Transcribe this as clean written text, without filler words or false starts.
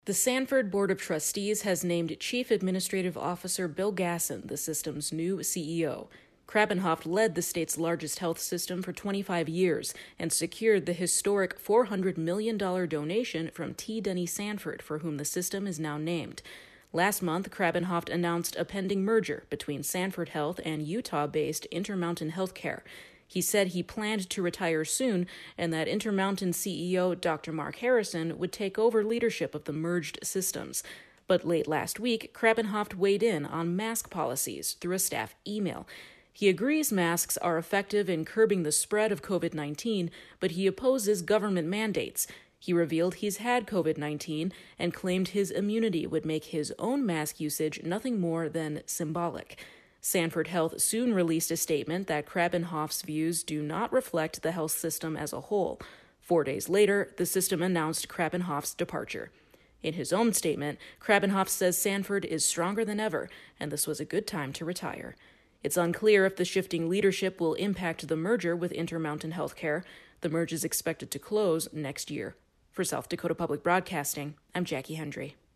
The Sanford Board of Trustees has named Chief Administrative Officer Bill Gasson the system's new CEO. Krabbenhoft led the state's largest health system for 25 years and secured the historic $400 million donation from T. Denny Sanford, for whom the system is now named. Last month, Krabbenhoft announced a pending merger between Sanford Health and Utah-based Intermountain Healthcare. He said he planned to retire soon and that Intermountain CEO Dr. Mark Harrison would take over leadership of the merged systems. But late last week, Krabbenhoft weighed in on mask policies through a staff email. He agrees masks are effective in curbing the spread of COVID-19, but he opposes government mandates. He revealed he's had COVID-19 and claimed his immunity would make his own mask usage nothing more than symbolic. Sanford Health soon released a statement that Krabbenhoft's views do not reflect the health system as a whole. 4 days later, the system announced Krabbenhoft's departure. In his own statement, Krabbenhoft says Sanford is stronger than ever, and this was a good time to retire. It's unclear if the shifting leadership will impact the merger with Intermountain Healthcare. The merge is expected to close next year. For South Dakota Public Broadcasting, I'm Jackie Hendry.